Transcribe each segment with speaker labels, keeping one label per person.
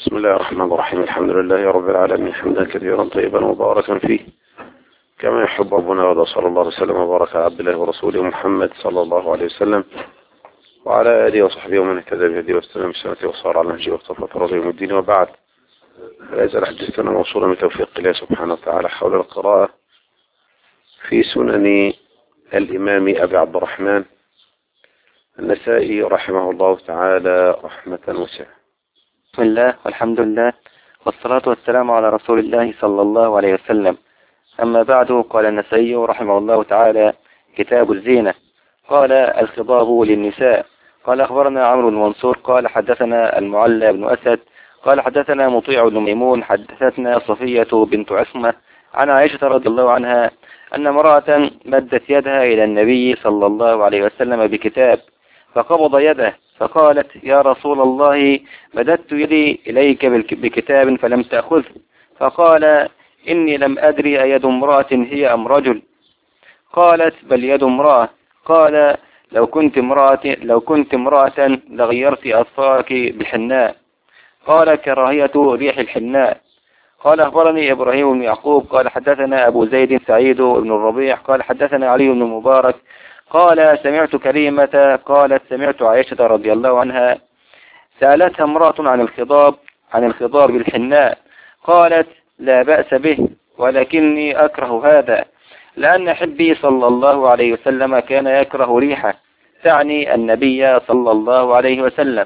Speaker 1: بسم الله الرحمن الرحيم. الحمد لله رب العالمين، حمدا كثيرا طيبا مباركا فيه كما يحب ربنا ويرضى. صلى الله عليه وسلم وبارك على عبد الله ورسوله محمد صلى الله عليه وسلم وعلى آله وصحبه ومن اهتدى بهديه واستنى بسنته وصار على نهجه واقتفى طريقه يوم الدين. وبعد، لا يزال حديثنا موصولا من توفيق الله سبحانه وتعالى حول القراءة في سنن الإمام أبي عبد الرحمن النسائي رحمه الله تعالى رحمة واسعة.
Speaker 2: بسم الله والحمد لله والصلاة والسلام على رسول الله صلى الله عليه وسلم. أما بعد، قال النسائي رحمه الله تعالى: كتاب الزينة. قال: الخضاب للنساء. قال: أخبرنا عمرو بن منصور قال: حدثنا المعلى بن أسد قال: حدثنا مطيع بن ميمون حدثتنا صفية بنت عصمة عن عائشة رضي الله عنها أن امرأة مدت يدها إلى النبي صلى الله عليه وسلم بكتاب فقبض يده فقالت: يا رسول الله، مددت يدي إليك بكتاب فلم تأخذه. فقال: إني لم أدري أيد امرأة هي أم رجل؟ قالت: بل يد امرأة. قال: لو كنت امرأة لغيرت أظفارك بالحناء. قال: كراهية ريح الحناء. قال: أخبرني إبراهيم بن يعقوب قال: حدثنا أبو زيد سعيد بن الربيع قال: حدثنا علي بن المبارك قال: سمعت كريمة قالت: سمعت عائشة رضي الله عنها سألتها امرأة عن الخضاب بالحناء، قالت: لا بأس به، ولكني أكره هذا، لأن حبي صلى الله عليه وسلم كان يكره ريحه، تعني النبي صلى الله عليه وسلم.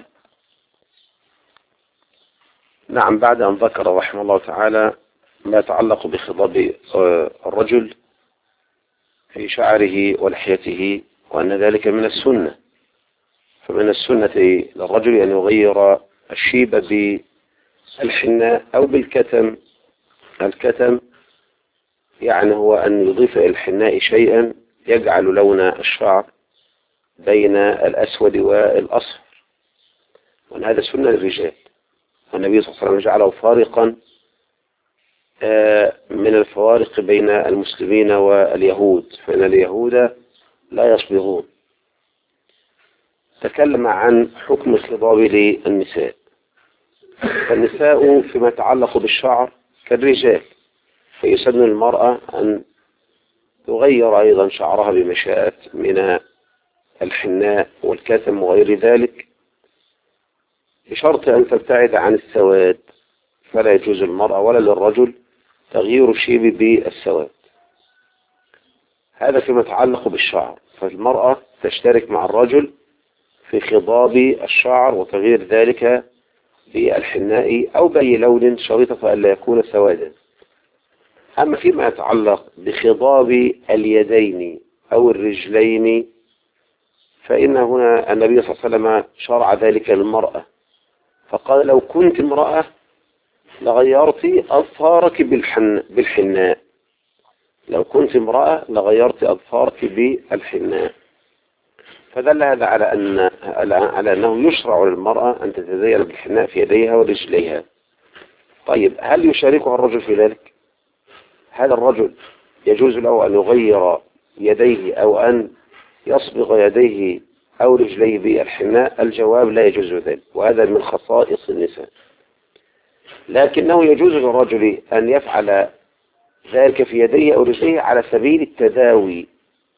Speaker 1: نعم، بعد أن ذكر رحمه الله تعالى ما يتعلق بخضاب الرجل في شعره ولحيته وأن ذلك من السنة، فمن السنة للرجل أن يغير الشيب بالحناء أو بالكتم. الكتم يعني هو أن يضيف إلى الحناء شيئا يجعل لون الشعر بين الأسود والأصفر، وأن هذا سنة للرجال، والنبي صلى الله عليه وسلم جعله فارقا من الفوارق بين المسلمين واليهود، فإن اليهود لا يصبغون. تكلم عن حكم الخضاب للنساء. فالنساء فيما يتعلق بالشعر كالرجال، فيسن المرأة أن تغير أيضا شعرها بما شاءت من الحناء والكتم وغير ذلك، بشرط أن تبتعد عن السواد، فلا يجوز المرأة ولا للرجل تغيير الشيب بالسواد. هذا فيما يتعلق بالشعر، فالمرأة تشترك مع الرجل في خضاب الشعر وتغيير ذلك بالحناء أو بأي لون شريطة ألا يكون سوادا. أما فيما يتعلق بخضاب اليدين أو الرجلين، فإن هنا النبي صلى الله عليه وسلم شرع ذلك للمرأة، فقال: لو كنت امرأة لغيرت أظفارك بالحناء. لو كنت امرأة لغيرت أظفارك بالحناء. فدل هذا على أنه يشرع للمرأة أن تتزين بالحناء في يديها ورجليها. طيب، هل يشاركها الرجل في ذلك؟ هذا الرجل يجوز له أن يغير يديه أو أن يصبغ يديه أو رجليه بالحناء؟ الجواب: لا يجوز ذلك، وهذا من خصائص النساء. لكنه يجوز للرجل أن يفعل ذلك في يديه أو رجليه على سبيل التداوي،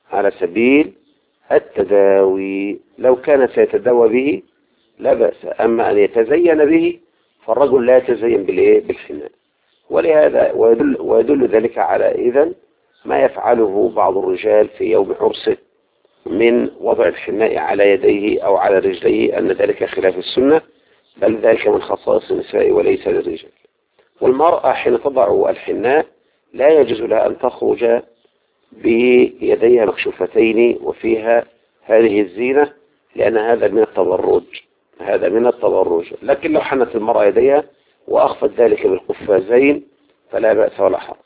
Speaker 1: لو كان سيتداوى به لا بأس. أما أن يتزين به فالرجل لا يتزين بالحناء. ولهذا ويدل ذلك على إذن ما يفعله بعض الرجال في يوم عرسه من وضع الحناء على يديه أو على رجليه، أن ذلك خلاف السنة، بل ذلك من خصائص النساء وليس للرجال. والمرأة حين تضع الحناء لا يجوز لها أن تخرج بيديها مكشوفتين وفيها هذه الزينة، لأن هذا من التبرج. لكن لو حنت المرأة يديها وأخفت ذلك بالقفازين فلا بأس ولا حرج.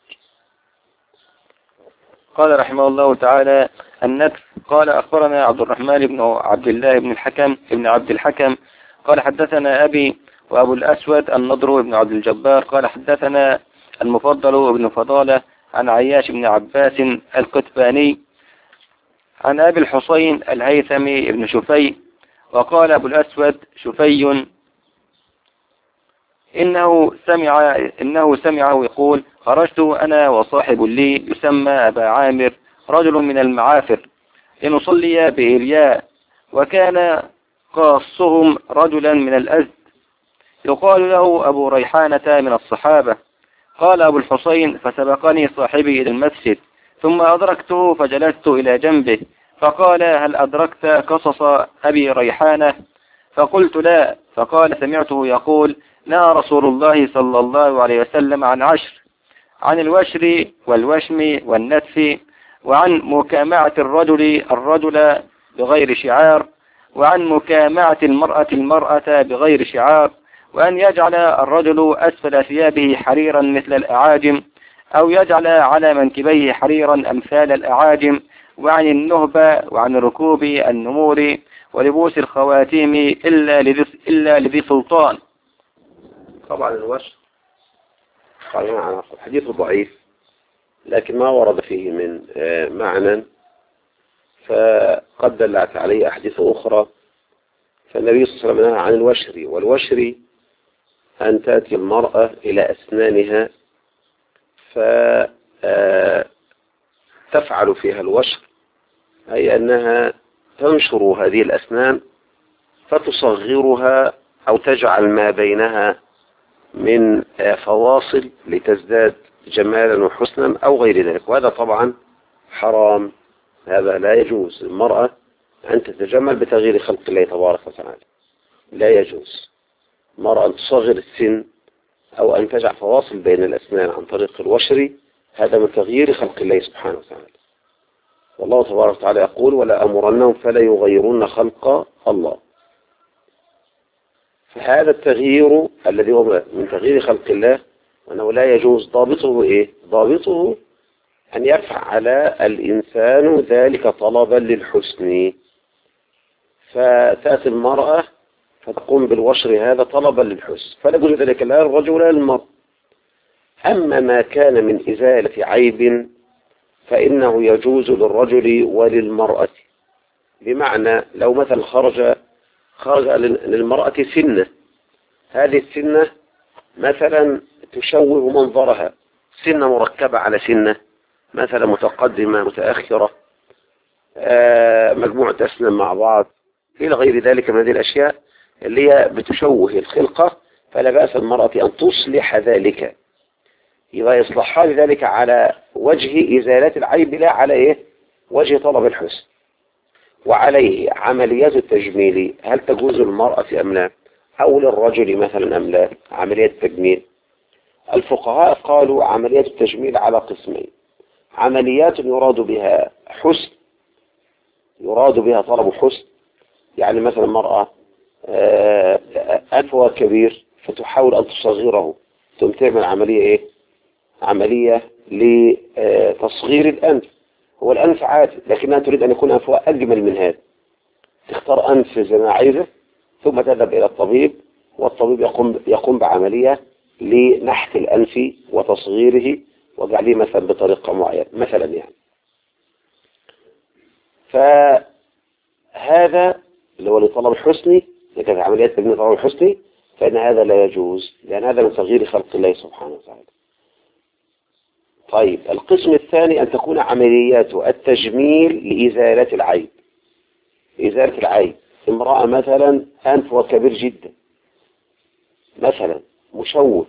Speaker 2: قال رحمه الله تعالى: النتف. قال: أخبرنا عبد الرحمن بن عبد الله بن عبد الحكم قال: حدثنا أبي وأبو الأسود النضر بن عبد الجبار قال: حدثنا المفضل بن فضالة عن عياش بن عباس القتباني عن أبي الحسين الهيثمي بن شفي. وقال أبو الأسود: شفي إنه سمعه يقول: خرجت أنا وصاحب لي يسمى أبا عامر رجل من المعافر لنصلي بإلياء، وكان قاصهم رجلا من الأزد يقال له أبو ريحانة من الصحابة. قال أبو الحسين: فسبقني صاحبي إلى المسجد، ثم أدركته فجلست إلى جنبه، فقال: هل أدركت قصص أبي ريحانة؟ فقلت: لا. فقال: سمعته يقول: نهى رسول الله صلى الله عليه وسلم عن 10: عن الوشر والوشم والنتف، وعن مكامعة الرجل بغير شعار، وعن مكامعة المرأة بغير شعار، وأن يجعل الرجل أسفل ثيابه حريرا مثل الأعاجم، أو يجعل على منكبيه حريرا أمثال الأعاجم، وعن النهبة، وعن ركوب النمور، ولبوس الخواتيم إلا لذي سلطان.
Speaker 1: طبعا الوشر قال حديث ضعيف، لكن ما ورد فيه من معنى، فقد دلت عليه أحاديث أخرى. فالنبي صلى الله عليه وسلم نهى عن الوشر، والوشر أن تأتي المرأة إلى أسنانها فتفعل فيها الوشر، أي أنها تنشر هذه الأسنان فتصغرها أو تجعل ما بينها من فواصل لتزداد جمالا وحسنا أو غير ذلك، وهذا طبعا حرام. هذا لا يجوز المرأة أن تتجمل بتغيير خلق الله تبارك وتعالى، لا يجوز المرأة أن تصغر السن أو أن تجعل فواصل بين الأسنان عن طريق الوشر، هذا من تغيير خلق الله سبحانه وتعالى. والله تبارك وتعالى يقول: ولا أمرنهم فلا يغيرون خلق الله. فهذا التغيير الذي هو من تغيير خلق الله وأنه لا يجوز، ضابطه إيه؟ ضابطه أن يفعل الإنسان ذلك طلبا للحسن، فتأتي المرأة فتقوم بالوشر هذا طلبا للحسن، فلا يجوز ذلك لا للرجل ولا للمرأة. أما ما كان من إزالة عيب فإنه يجوز للرجل وللمرأة. بمعنى لو مثلا خرج للمرأة سنة، هذه السنة مثلا تشوه منظرها، سنة مركبة على سنة، مثلا متقدمة متأخرة، مجموعة أسنان مع بعض إلى غير ذلك من هذه الأشياء اللي هي بتشوه الخلقة، فلا بأس المرأة أن تصلح ذلك، يبقى يصلحها لذلك على وجه إزالة العيب لا على وجه طلب الحسن. وعليه عمليات التجميل هل تجوز للمرأة أم لا، أو للرجل مثلا أم لا؟ عمليات التجميل الفقهاء قالوا عمليات التجميل على قسمين: عمليات يراد بها حسن، يراد بها طلب حسن، يعني مثلا مرأة أنفها كبير فتحاول أن تصغره، ثم تعمل عملية عملية لتصغير الأنف. هو الأنف عادي لكنها تريد أن يكون أنفها أجمل من هذا، تختار أنف زي ما عايزة، ثم تذهب إلى الطبيب، والطبيب يقوم بعملية لنحت الأنف وتصغيره وجعله مثلا بطريقة معينة مثلا يعني. فهذا اللي هو لطلب الحسن، لكن عمليات تجميل طلب الحسن، فإن هذا لا يجوز، لأن هذا من تغيير خلق الله سبحانه وتعالى. طيب القسم الثاني أن تكون عمليات التجميل لإزالة العيب. إزالة العيب، امرأة مثلا أنفها كبير جدا مثلا مشوه،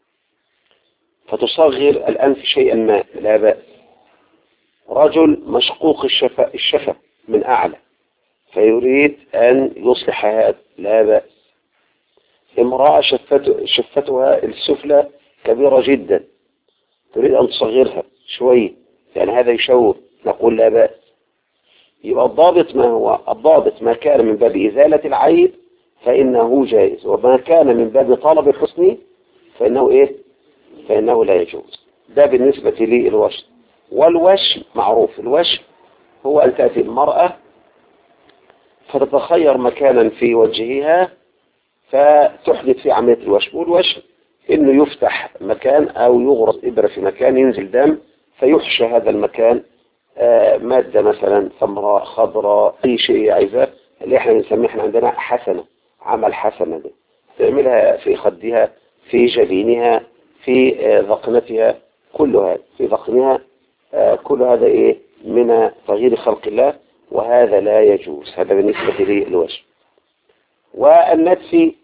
Speaker 1: فتصغر الأنف شيئا ما لا بأس. رجل مشقوق الشفة من أعلى فيريد أن يصلح هذا لا بأس. امرأة شفتها السفلى كبيرة جدا تريد أن تصغرها شوية، يعني هذا يشوه، نقول لا بأس. يبقى الضابط ما هو؟ الضابط ما كان من باب إزالة العيب فإنه جائز، وما كان من باب طلب الحسن فإنه فإنه لا يجوز. ده بالنسبة للوشم. والوشم معروف، الوشم هو أن تأتي المرأة فتتخير مكانا في وجهها فتحدث في عملية الوشم. والوشم إنه يفتح مكان أو يغرس إبرة في مكان ينزل دم فيحشى هذا المكان مادة مثلا ثمراء خضراء أي شيء عايزاه، اللي احنا بنسميه احنا عندنا حسنة، عمل حسنة دي تعملها في خدها في جبينها، في ذقنتها، كل هذا في ذقنها، كل هذا إيه من تغيير خلق الله، وهذا لا يجوز. هذا بالنسبة للوجه. والنتف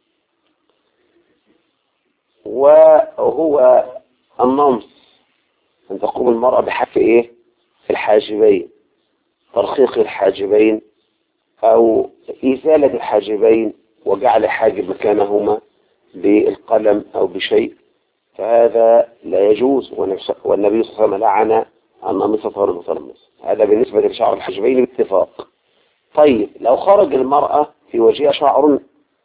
Speaker 1: وهو النمص، أن تقوم المرأة بحك إيه الحاجبين، ترخيق الحاجبين أو إزالة الحاجبين وجعل حاجب مكانهما بالقلم أو بشيء، فهذا لا يجوز. والنبي صلى الله عليه وسلم لعن النامصة والمتنمصة. هذا بالنسبة لشعر الحاجبين باتفاق. طيب لو خرج المرأة في وجهها شعر،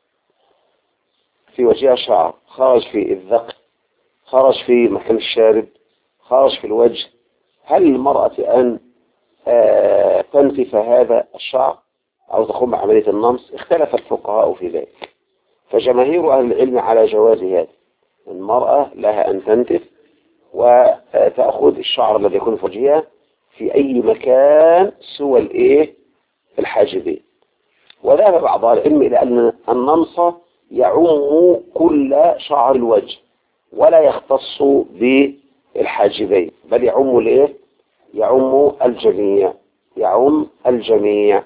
Speaker 1: خرج في الذقن، خرج في مكان الشارب، خرج في الوجه، هل المرأة أن تنتف هذا الشعر أو تقوم بعملية النمص؟ اختلف الفقهاء في ذلك، فجماهير أهل العلم على جواز هذا. المرأة لها أن تنتف وتأخذ الشعر الذي يكون في وجهها في أي مكان سوى الإيه الحاجبين. وذهب بعض العلم إلى أن النمص يعم كل شعر الوجه ولا يختص بالحاجبين، بل يعم الإيه؟ يعم الجميع، يعم الجميع.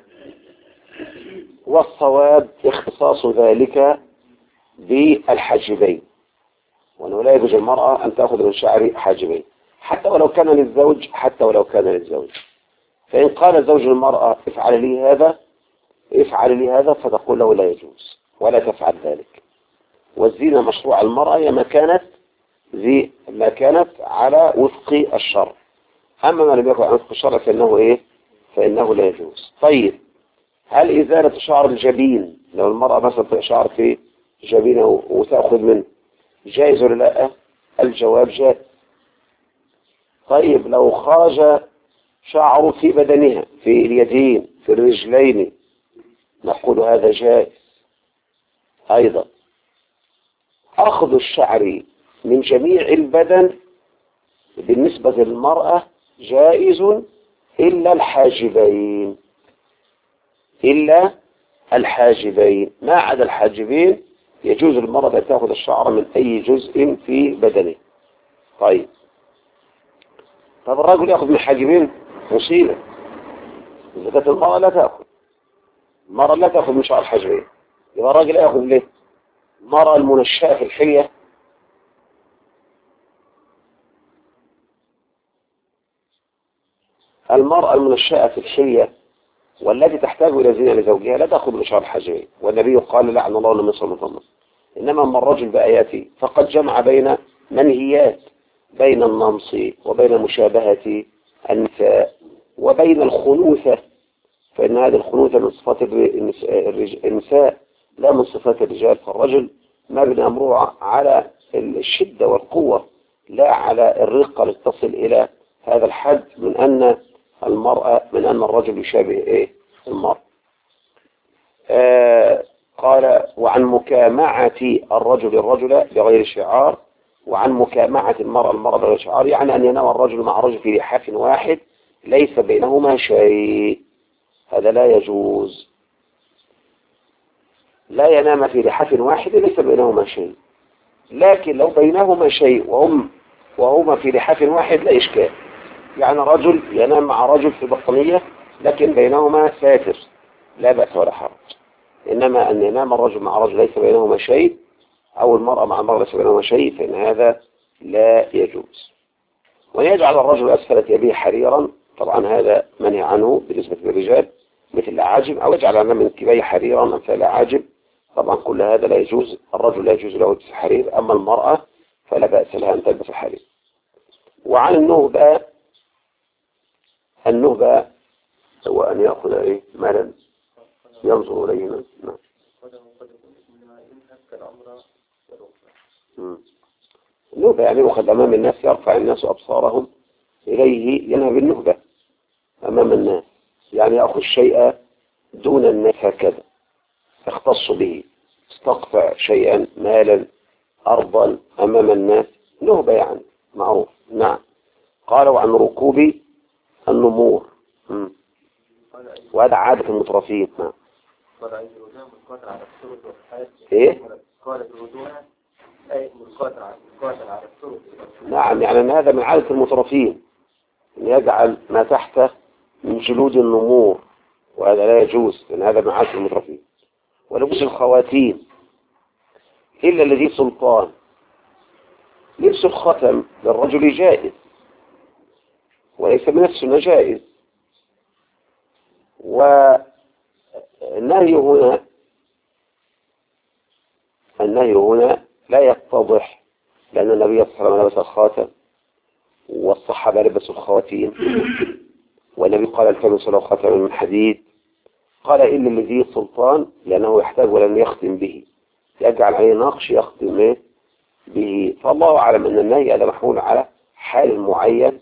Speaker 1: والصواب اختصاص ذلك بالحاجبين، وأنه لا يجوز المرأة أن تأخذ من شعر حاجبين حتى ولو كان للزوج، فإن قال الزوج للمرأة افعل لي هذا فتقول له لا يجوز ولا تفعل ذلك. والزينة مشروع المرأة هي ما كانت على وفق الشرع، أما ما لم يكن على وفق الشرع فإنه لا يجوز. طيب هل إزالة شعر الجبين، لو المرأة مثلا شعر في جبينه وتأخذ منه، جائز ولا لا؟ الجواب جائز. طيب لو خرج شعر في بدنها، في اليدين، في الرجلين، نقول هذا جائز أيضا. أخذ الشعر من جميع البدن بالنسبة للمرأة جائز إلا الحاجبين، ما عدا الحاجبين يجوز للمرأة أن تأخذ الشعر من أي جزء في بدنه. طيب الرجل يأخذ من الحاجبين مصيبة، إذا كانت المرأة لا تأخذ من شعر الحاجبين، يبقى الراجل يأخذ ليه؟ المرأة المنشأة في الحلية، والتي تحتاج إلى زينة لزوجها لا تأخذ من شعر الحاجبين، والنبي قال لعن الله النمص والمتنمص. إنما أما الرجل بقى يأتي فقد جمع بين منهيات، بين النمص وبين مشابهة النساء وبين الخنوثة، فإن هذه الخنوثة من صفات النساء لا من صفات الرجال. فالرجل مبني أمره على الشدة والقوة لا على الرقة لتصل إلى هذا الحد من أن الرجل يشابه المرأة. قال وعن مكامعة الرجل بغير شعار، وعن مكامعة المرأة بغير شعار، يعني أن ينام الرجل مع رجل في لحاف واحد ليس بينهما شيء، هذا لا يجوز. لا ينام في لحاف واحد ليس بينهما شيء، لكن لو بينهما شيء وهما في لحاف واحد لا إشكال. يعني رجل ينام مع رجل في بطانية لكن بينهما ساتر لا بأس ولا حرج. إنما أن ينام الرجل مع رجل ليس بينهما شيء، أو المرأة مع المرأة ليس بينهما شيء، فإن هذا لا يجوز. ويجعل الرجل أسفل يديه حريرا، طبعا هذا منهي عنه بالنسبة للرجال مثل الأعاجم، أو يجعل من كبيه حريرا أمثال الأعاجم، طبعا كل هذا لا يجوز. الرجل لا يجوز له لبس الحرير، أما المرأة فلا بأس لها أن تلبس الحرير. وعن النهبة هو أن يأخذ مالا ينظر إليه. نعم. النهبة يعني يأخذ أمام الناس، يرفع الناس أبصارهم إليه، ينهب النهبة أمام الناس، يعني يأخذ شيء دون الناس هكذا يختص به، استقطع شيئا مالا أرضا أمام الناس، نهبة يعني معروف. نعم. قال وعن ركوب النمور، وهذا عادة المترفين.
Speaker 2: قال عند الوجوه والقادر على السرد والحاد.
Speaker 1: ايه؟
Speaker 2: قال الوجوه
Speaker 1: نعم، يعني أن هذا من عادة المترفين أن يجعل ما تحته من جلود النمور، وهذا لا يجوز لأن هذا من عادة المترفين. ولبس الخواتيم إلا الذي سلطان. لبس الختم للرجل جائز وليس من السنة، جائز. والنهي هنا لا يتضح، لأن النبي صلى الله عليه وسلم لبس الخاتم والصحابة لبسوا الخواتيم، والنبي قال التمسوا له خاتم من حديد. قال إلا الذي سلطان لأنه يحتاج ولن يختم به، يجعل عليه نقش يختم به. فالله أعلم أن النهي هذا محمول على حال معين،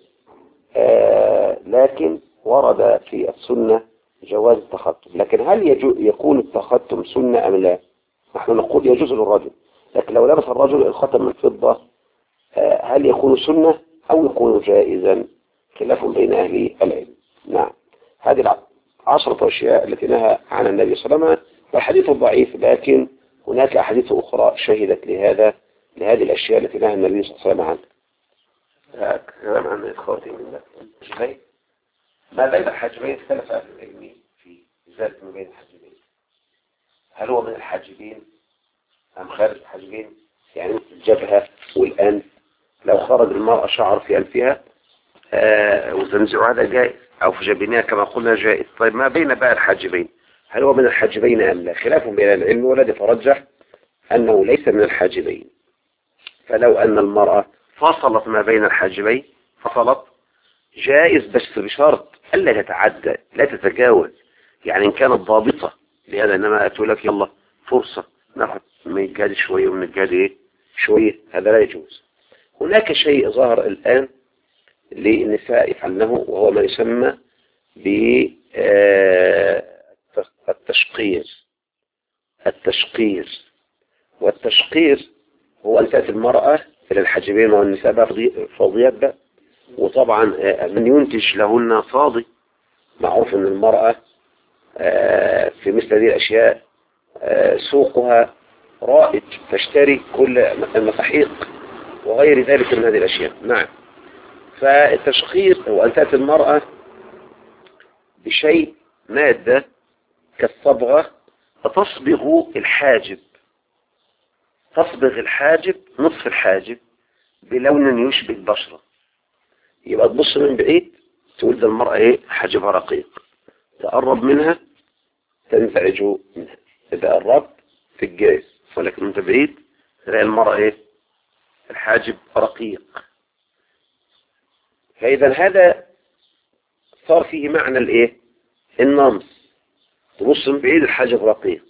Speaker 1: لكن ورد في السنة جواز التختم. لكن هل يكون التختم سنة أم لا؟ نحن نقول يجوز للرجل، لكن لو لبس الرجل الختم من فضة هل يكون سنة أو يكون جائزا؟ خلاف بين أهل العلم. نعم، هذه 10 أشياء التي نهى عن النبي صلى الله عليه وسلم، والحديث ضعيف، لكن هناك أحاديث أخرى شهدت لهذه الأشياء التي نهى النبي صلى الله عليه وسلم عنها. كلام عن الخواتيم من الحجبين. ما بين الحجبين اختلف أهل العلم في إزالة ما بين الحجبين، هل هو من الحاجبين أم خارج الحاجبين؟ يعني مثل الجبهة والأنف، لو خرج المرأة شعر في أنفها وتنزع هذا جائز، أو في جبينها كما قلنا جائز. طيب ما بين بقى الحاجبين هل هو من الحاجبين أم لا؟ خلاف بين العلم، والذي ترجح أنه ليس من الحاجبين. فلو أن المرأة فصلت ما بين الحاجبين فصلت جائز، بس بشرط ألا تتعدى، لا تتجاوز. يعني إن كانت ضابطة لهذا، إنما أتقول لك يلا فرصة ناخد من الجهاد شوية ومن الجهاد شوية، هذا لا يجوز. هناك شيء ظهر الآن للنساء يفعلنه، وهو ما يسمى بالتشقير. والتشقير هو أن تأتي المرأة إلى الحاجبين والنساء فاضيات بقى، وطبعا من ينتج لهن فاضي. معروف أن المرأة في مثل هذه الأشياء سوقها رائج، تشتري كل المساحيق وغير ذلك من هذه الأشياء. نعم، فالتشقير هو أن تأتي المرأة بشيء مادة كالصبغة فتصبغ الحاجب، تصبغ الحاجب نصف الحاجب بلون يشبه البشرة. يبقى تبص من بعيد تقول ده المرأة حاجبها رقيق، تقرب منها تنزعج منها. إذا قربت في الجائز، ولكن انت بعيد تلاقي المرأة الحاجب رقيق. فإذا هذا صار فيه معنى النمص. تبص من بعيد الحاجب رقيق،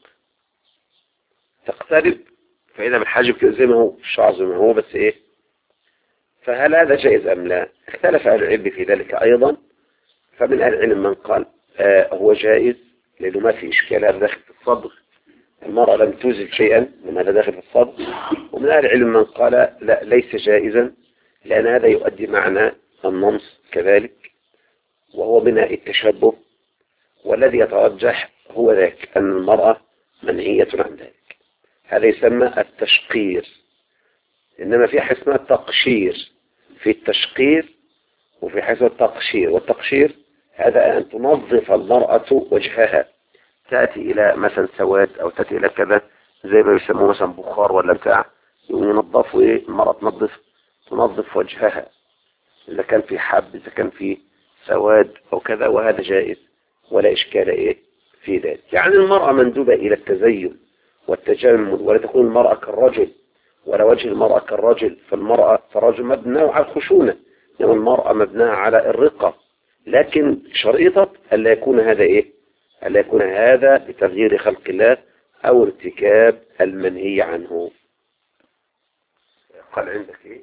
Speaker 1: تقترب فإذا بالحاجب كده زي ما هو، الشعر زي ما هو، بس فهل هذا جائز أم لا؟ اختلف أهل العلم في ذلك أيضا. فمن أهل العلم من قال هو جائز لأنه ما في إشكال، هذا داخل في الصبغ، المرأة لم توزل شيئا لما هذا داخل في الصبغ. ومن أهل العلم من قال لا، ليس جائزا، لأن هذا يؤدي معنى النمص كذلك، وهو من التشبه. والذي يترجح هو ذاك أن المرأة منهية عن ذلك. هذا يسمى التشقير. إنما في حاجة اسمها التقشير، في التشقير وفي حاجة التقشير. والتقشير هذا أن تنظف المرأة وجهها، تأتي إلى مثلا سواد أو تأتي إلى كذا، زي ما يسموه مثلا بخار ولا بتاع، ينظفوا المرأة تنظف وجهها إذا كان في حب، إذا كان في سواد أو كذا، وهذا جائز ولا إشكال في ذلك. يعني المرأة مندوبة إلى التزين والتجمل، ولا تكون المرأة كالرجل ولا وجه المرأة كالرجل. فالرجل مبناه على الخشونة، إنما المرأة مبناها على الرقة. لكن شريطة ألا يكون هذا ألا يكون هذا بتغيير خلق الله أو ارتكاب المنهي عنه. قال عندك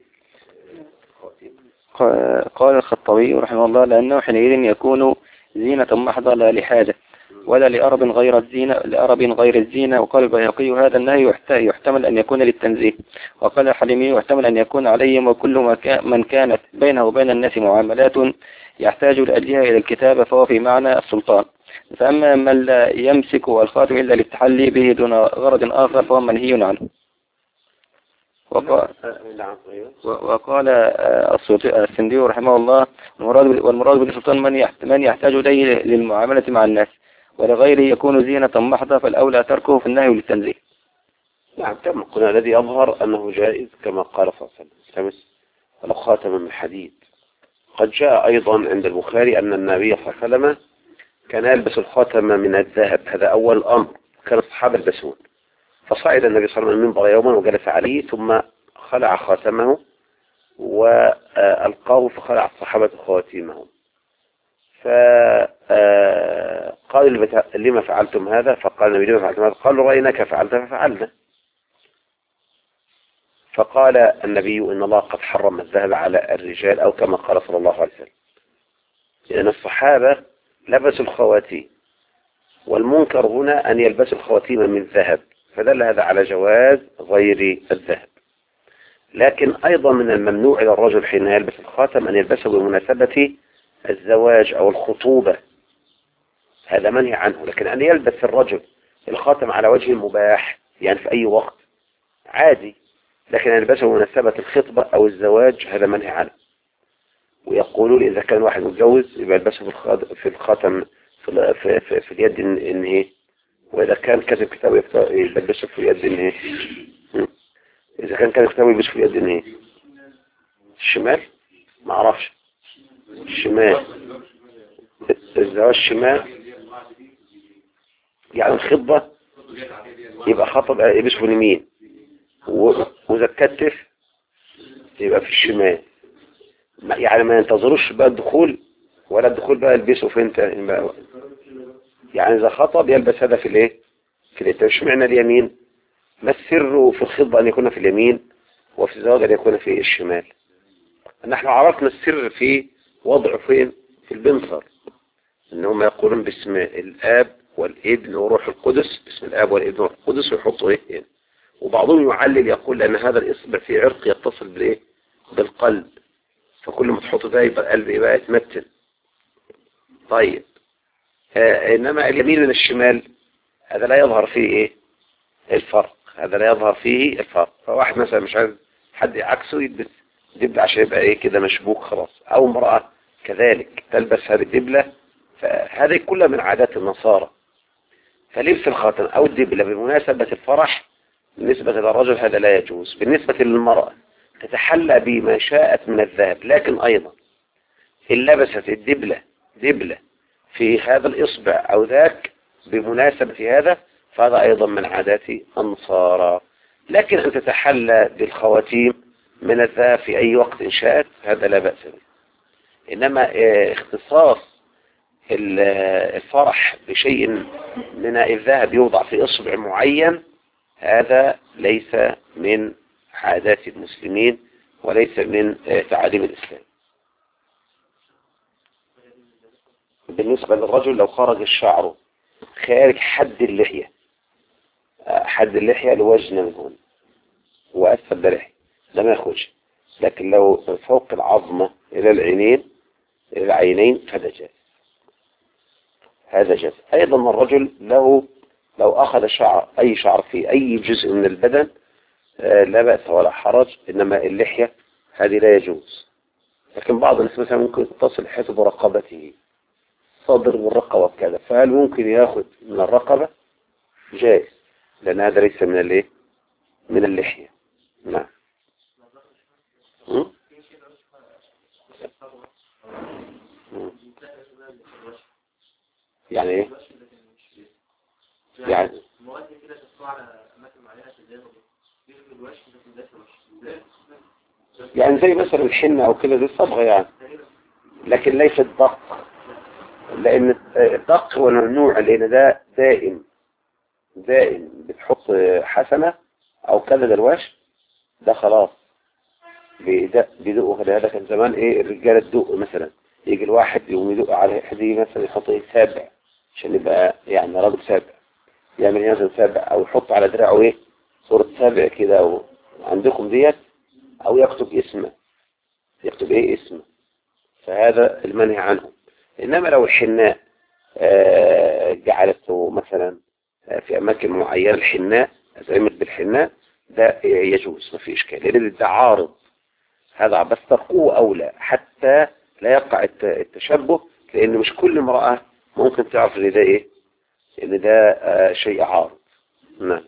Speaker 2: قال الخطابي رحمه الله: لأنه حينئذ يكون زينة محضة لا لحاجة ولا لأرب غير الزينة. وقال البيهقي: هذا النهي يحتمل أن يكون للتنزيه. وقال الحليمي: يحتمل أن يكون عليهم وكل من كانت بينه وبين الناس معاملات يحتاج لأجلها إلى الكتابة فهو في معنى السلطان. فأما من لا يمسك الخاتم إلا للتحلي به دون غرض آخر فهو منهي عنه. وقال,
Speaker 1: نعم أيوة.
Speaker 2: وقال السندي رحمه الله والمراد بالسلطان من يحتاج إليه للمعاملة مع الناس، ولغيره يكون زينة محضة، فالأولى تركه في النهي للتنزيه.
Speaker 1: نعم كما قلنا الذي يظهر أنه جائز كما قال صلى الله عليه وسلم التمس ولو خاتما من حديد. قد جاء أيضا عند البخاري أن النبي صلى الله عليه وسلم كان يلبس الخاتم من الذهب، هذا أول أمر كان الصحابة يلبسون. فصعد النبي صلى الله عليه وسلم المنبر يوما وجلس عليه ثم خلع خاتمه وألقاه فخلع الصحابة خواتيمهم، فقال لما فعلتم هذا؟ فقال النبي لما فعلتم هذا؟ قالوا رأيناك فعلت ففعلنا. فقال النبي إن الله قد حرم الذهب على الرجال، أو كما قال صلى الله عليه وسلم، لأن الصحابة لبسوا الخواتيم، والمنكر هنا أن يلبسوا الخواتيم من ذهب، فدل هذا على جواز غير الذهب. لكن أيضا من الممنوع للرجل حين يلبس الخاتم أن يلبسه بمناسبة الزواج أو الخطوبة، هذا منهي عنه. لكن أن يلبس الرجل الخاتم على وجه مباح، يعني في أي وقت عادي، لكن أن يلبسه بمناسبة الخطبة أو الزواج هذا منهي عنه. ويقولون إذا كان واحد متجوز يبقى يلبسه في الخاتم في اليد إنه، وإذا كان كاتب كتاب يلبسه في اليد إنه، إذا كان كتاب يلبسه في اليد إنه الشمال، ما أعرفش الشمال، الزواج الشمال يعني الخطبة يبقى خطب يلبسه في اليمين، وإذا كتف يبقى في الشمال، يعني ما ينتظروش بقى الدخول، ولا الدخول بقى يلبسه فين بقى. يعني إذا خطب يلبس هذا في الايه، في اليد. مش معنى اليمين، ما السر في الخطبة أن يكون في اليمين، وفي الزواج أن يكون في الشمال؟ نحن عرفنا السر في وضعه فين، في البنصر، إنهم يقولون باسم الآب والابن وروح القدس، باسم الآب والابن وروح القدس، ويحطوا ايه يعني. وبعضهم يعلل يقول لأن هذا الإصبع في عرق يتصل بالايه، بالقلب، فكل ما تحط ده يبقى القلب يبقى يتمتن. طيب إنما اليمين من الشمال هذا لا يظهر فيه ايه الفرق، هذا لا يظهر فيه الفرق. فواحد مثلا مش عايز حد عكسه يلبس دبلة عشان يبقى ايه كده مشبوك خلاص، او امرأة كذلك تلبس هذه الدبلة، فهذه كلها من عادات النصارى. فلبس الخاتم او الدبلة بمناسبة الفرح بالنسبة للرجل هذا لا يجوز. بالنسبة للمرأة تتحلى بما شاءت من الذهب، لكن ايضا إن لبست الدبلة دبلة في هذا الإصبع أو ذاك بمناسبة هذا، فهذا أيضا من عادات النصارى. لكن أن تتحلى بالخواتيم من الذهب في أي وقت إن شاءت هذا لا بأس به. إنما اختصاص الفرح بشيء من الذهب يوضع في إصبع معين هذا ليس من عادات المسلمين وليس من تعاليم الإسلام. بالنسبة للرجل لو خرج الشعر خارج حد اللحية، حد اللحية لوجه من هون وأسفل اللحية ده ما يخرج، لكن لو فوق العظمة إلى العينين فهذا جائز، هذا جائز. أيضا الرجل لو أخذ أي شعر في أي جزء من البدن لا بأس ولا حرج، إنما اللحية هذه لا يجوز. لكن بعض الناس مثلا ممكن تصل حسب رقبته صدر والرقبة وكذا، فهل ممكن ياخذ من الرقبة؟ جائز، لأن هذا ليس من الايه، من اللحية. نعم. يعني ايه؟ يعني زي مثلا الحنة او كده، دي صبغة يعني، لكن ليس الدق، لان الدق هو ممنوع، لان ده دائم بتحط حسنة او كذا الوش ده خلاص بيدقوا. هذا كان زمان ايه، الرجالة تدق مثلا، يجي الواحد يقوم يدق على حدي مثلا يحط ايه سابع عشان يبقى يعني راجل سابع، يعمل ينزل سابع، او يحط على دراعه ايه صورة سابع كده، او عندكم ديت، او يكتب اسمه، يكتب ايه اسمه، فهذا المنهي عنه. انما لو الحناء جعلته مثلا في اماكن معينة، الحناء اتعمل بالحناء، ده يجوز ما في إشكال، لأن ده عارض، هذا بس تركوه أولى حتى لا يقع التشبه، لأن مش كل امرأة ممكن تعرف ان ده ايه، ان ده شيء عارض. نعم.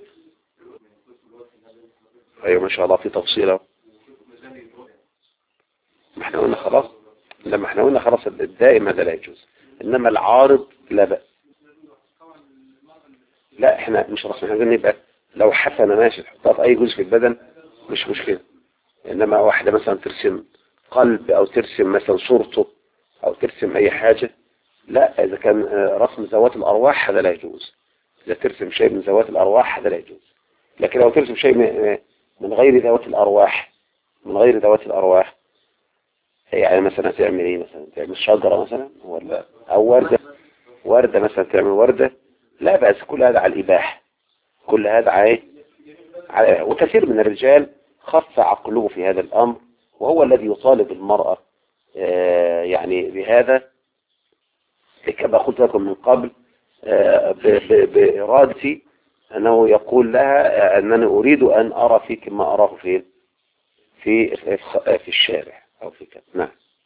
Speaker 1: ايوه ما شاء الله في تفصيله. ما احنا قلنا خلاص، لما احنا قلنا خلاص الدائم هذا لا يجوز، انما العارض لا بأس. لا احنا مش رسم، احنا عايزين يبقى لو حسنه ماشي تحطها في اي جزء في البدن مش مشكله، انما واحده مثلا ترسم قلب او ترسم مثلا صورته او ترسم اي حاجه، لا اذا كان رسم ذوات الارواح هذا لا يجوز. اذا ترسم شيء من ذوات الارواح هذا لا يجوز، لكن لو ترسم شيء من غير ذوات الارواح، من غير ذوات الارواح، يعني مثلا تعمل ايه، مثلا تعمل شجره مثلا ولا او ورده، ورده مثلا تعمل ورده، لا بأس، كل هذا على الاباحه، كل هذا وكثير من الرجال خف عقله في هذا الامر، وهو الذي يطالب المرأة يعني بهذا، كما قلت لكم من قبل بإرادتي أنه يقول لها أنني أريد أن أرى فيك ما أراه في الشارع أو في كذا. نعم.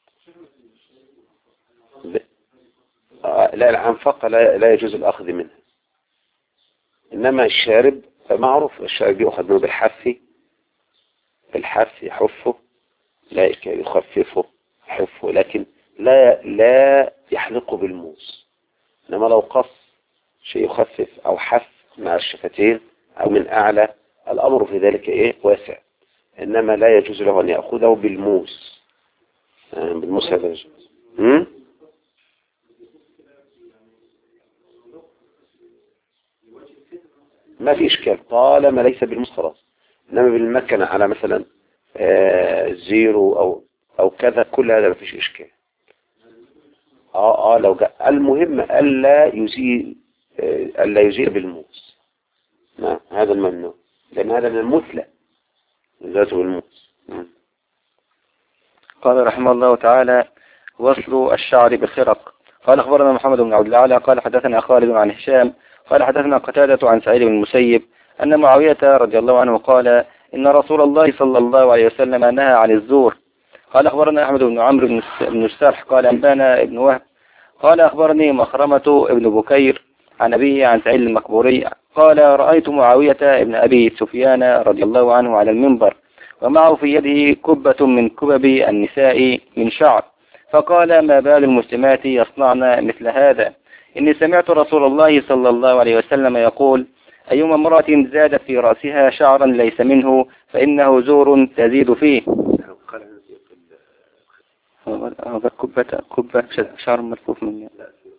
Speaker 1: لا العنفقة لا يجوز الأخذ منها، إنما الشارب معروف، الشارب يأخذ منه بالحف يحفه، لا يخففه يحفه، لكن لا يحلقه بالموس. إنما لو قص شيء يخفف أو حف مع الشفتين أو من أعلى، الأمر في ذلك إيه واسع، إنما لا يجوز له أن يأخذه بالموس. بالموس هذا يجوز. ما في إشكال طالما ليس بالموس خلاص، إنما بالمكنة على مثلا زيرو أو كذا، كل هذا ما فيش إشكال. لو جاء المهم ألا يزيل بالموس. نعم هذا الممنوع، لأن هذا من المثلى ذاته بالموس.
Speaker 2: قال رحمه الله تعالى: وصل الشعر بالخرق. قال أخبرنا محمد بن عبد الأعلى قال حدثنا خالد عن هشام قال حدثنا قتادة عن سعيد بن المسيب أن معاوية رضي الله عنه قال إن رسول الله صلى الله عليه وسلم نهى عن الزور. قال أخبرنا أحمد بن عمرو بن السرح قال أنبانا ابن وهب قال أخبرني مخرمة ابن بكير عن أبيه عن سعيد المقبوري قال رأيت معاوية ابن أبي سفيان رضي الله عنه على المنبر ومعه في يده كبة من كبب النساء من شعر، فقال: ما بال المسلمات يصنعن مثل هذا؟ إني سمعت رسول الله صلى الله عليه وسلم يقول: أيما امرأة زادت في رأسها شعرا ليس منه فإنه زور تزيد فيه. هذا كبة شعر ملفوف مني.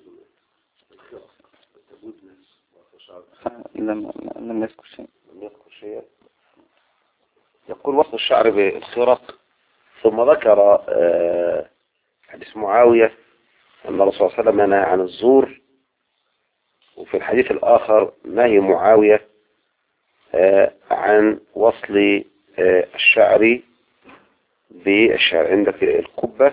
Speaker 2: لم يذكر شيء.
Speaker 1: يقول وصل الشعر بالخرق، ثم ذكر حديث معاوية أن الرسول صلى الله عليه وسلم نهى عن الزور، وفي الحديث الآخر نهي معاوية عن وصل الشعر بالشعر. عندك القبة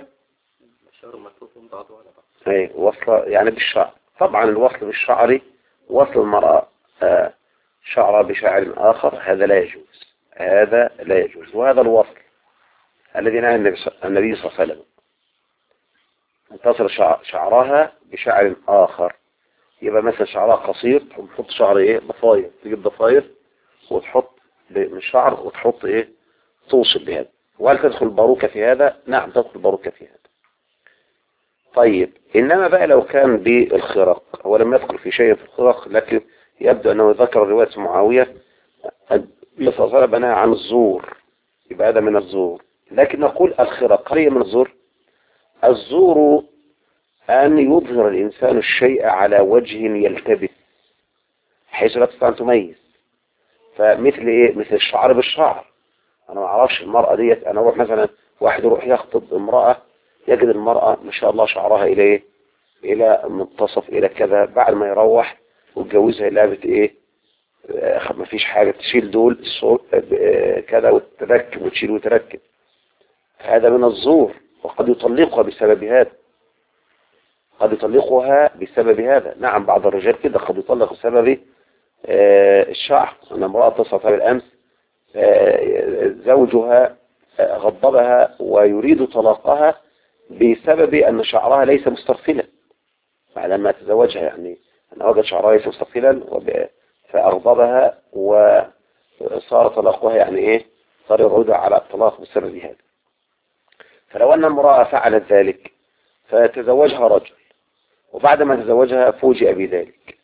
Speaker 1: وصل يعني بالشعر، طبعا الوصل بالشعر وصل المرأة شعرها بشعر آخر هذا لا يجوز، هذا لا يجوز. وهذا الوصل الذي نهى النبي صلى الله عليه وسلم أن تصل شعرها بشعر آخر. يبقى مثلا شعرها قصير تحط شعر ضفاير، تجيب ضفاير وتحط من شعر وتحط توصل بهذا. وهل تدخل باروكة في هذا؟ نعم تدخل باروكة في هذا. طيب إنما بقى لو كان بالخرق، هو لم يذكر في شيء في الخرق، لكن يبدو أنه ذكر رواية معاوية النبي صلى الله عليه وسلم نهى عن الزور، يبقى هذا من الزور. لكن نقول الخرق هل هي من الزور؟ الزور أن يظهر الإنسان الشيء على وجه يلتبس حيث لا تستطيع أن تميز. فمثل مثل الشعر بالشعر، أنا ما أعرفش المرأة ديت، أنا أروح مثلا واحد يروح يخطب امرأة يجد المرأة ما شاء الله شعرها إلى منتصف إلى كذا، بعد ما يروح وتجوزها لابت ما فيش حاجة، تشيل دول الصوت كذا وتركب وتشيل وتركب. هذا من الزور، وقد يطلقها بسبب هذا، قد يطلقها بسبب هذا. نعم بعض الرجال كده قد يطلق بسبب الشعر. أنا امرأة اتصلت بالأمس زوجها غضبها ويريد طلاقها بسبب أن شعرها ليس مسترسلا لما تزوجها، يعني أن وجد شعرها ليس مسترسلا فأغضبها وصار طلاقها يعني إيه، صار يرعودها على الطلاق بسبب هذا. فلو أن امرأة فعلت ذلك فتزوجها رجل وبعد ما تزوجها فوجئ بذلك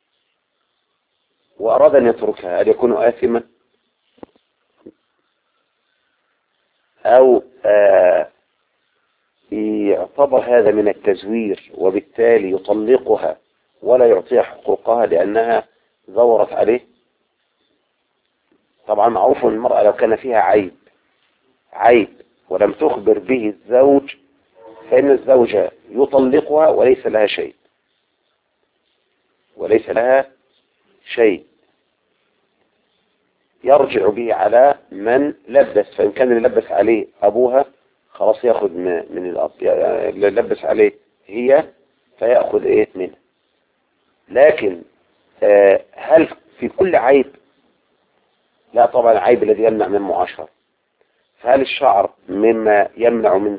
Speaker 1: وأراد أن يتركها، هل يكون آثما أو يعتبر هذا من التزوير وبالتالي يطلقها ولا يعطيها حقوقها لأنها زورت عليه؟ طبعا معروف أن المرأة لو كان فيها عيب ولم تخبر به الزوج فإن الزوجة يطلقها وليس لها شيء يرجع به على من لبس، فإن كان اللي لبس عليه أبوها خلاص يأخذ من الأب، اللي لبس عليه هي فيأخذ إيه منه. لكن هل في كل عيب؟ لا طبعا، العيب الذي يمنع من المعاشرة. فهل الشعر مما يمنع من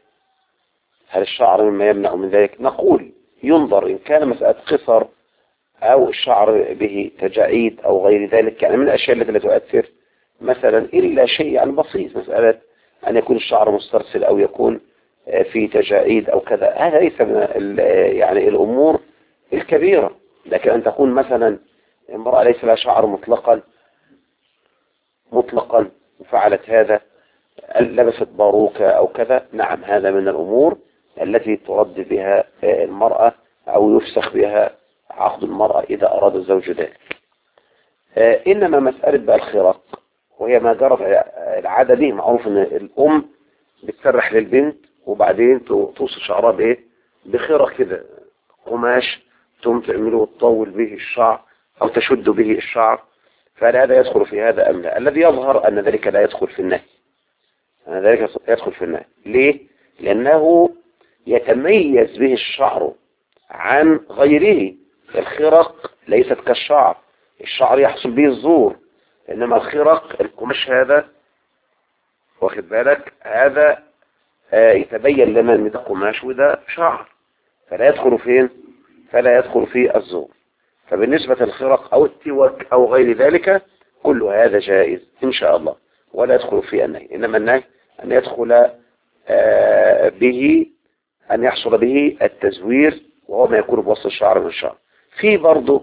Speaker 1: ذلك؟ نقول ينظر إن كان مسألة قصر أو الشعر به تجاعيد أو غير ذلك، يعني من الأشياء التي لا تؤثر مثلا إلا شيء يعني بسيط، مسألة أن يكون الشعر مسترسل أو يكون في تجاعيد أو كذا، هذا ليس من يعني الأمور الكبيرة. لكن أن تكون مثلا امرأة ليس لها شعر مطلقا وفعلت هذا، لبست باروكة أو كذا، نعم هذا من الأمور التي ترد بها المرأة أو يفسخ بها عقد المرأة إذا أراد الزوج ذلك. إنما مسألة بقى الخراق وهي ما جرت العادة دي، معروف أن الأم بتسرح للبنت وبعدين توصل شعرها بإيه؟ بخرق كده، قماش ثم تعمله وتطول به الشعر أو تشد به الشعر. فهل هذا يدخل في هذا أم لا؟ الذي يظهر أن ذلك لا يدخل في النهي. ليه؟ لأنه يتميز به الشعر عن غيره. الخرق ليست كالشعر، الشعر يحصل به الزور، إنما الخرق القماش هذا واخد بالك هذا يتبين لنا ان ده قماش وده شعر، فلا يدخل في الزور. فبالنسبة للخرق أو التوك أو غير ذلك كل هذا جائز إن شاء الله ولا يدخل في النهي. إنما النهي أن يدخل به أن يحصل به التزوير وهو ما يكون بوسط الشعر من الشعر. في برضه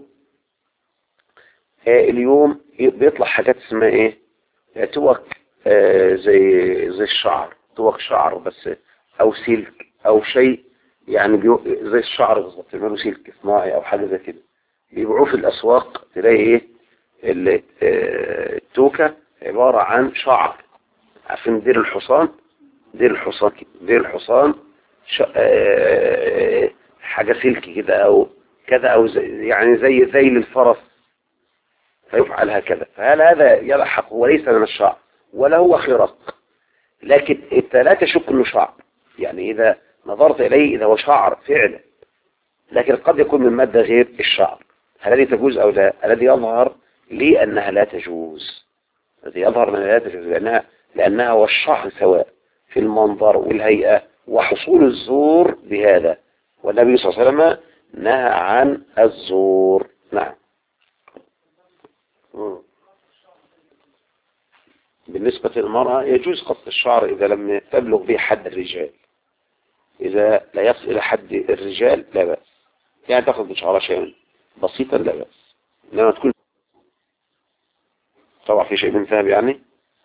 Speaker 1: اليوم بيطلع حاجات اسمها ايه، توك زي الشعر، توك شعر بس او سلك او شيء يعني زي الشعر بالظبط، يعملوا سلك صناعي او حاجه زي كده، بيبيعوه في الاسواق. تلاقي ايه التوكه عباره عن شعر، عارفين دير الحصان حاجه سلك كده او كذا او يعني زي ذيل الفرس، فيفعل هكذا. فهل هذا يلحق؟ هو ليس من الشعر ولا هو خرق، لكن انت لا تشك انه شعر، يعني اذا نظرت اليه اذا هو شعر فعلا، لكن قد يكون من مادة غير الشعر. هل هذه تجوز او لا؟ الذي يظهر لي انها لا تجوز، لانها والشعر سواء في المنظر والهيئة وحصول الزور بهذا، والنبي صلى الله عليه وسلم نهى عن الزور. نعم. بالنسبة للمرأة يجوز قص الشعر إذا لم تبلغ به حد الرجال، إذا لا يصل إلى حد الرجال لا بأس، يعني تأخذ بشعرها شيئا بسيطا لا بأس. لما تكون طبعا في شيء من ذهب يعني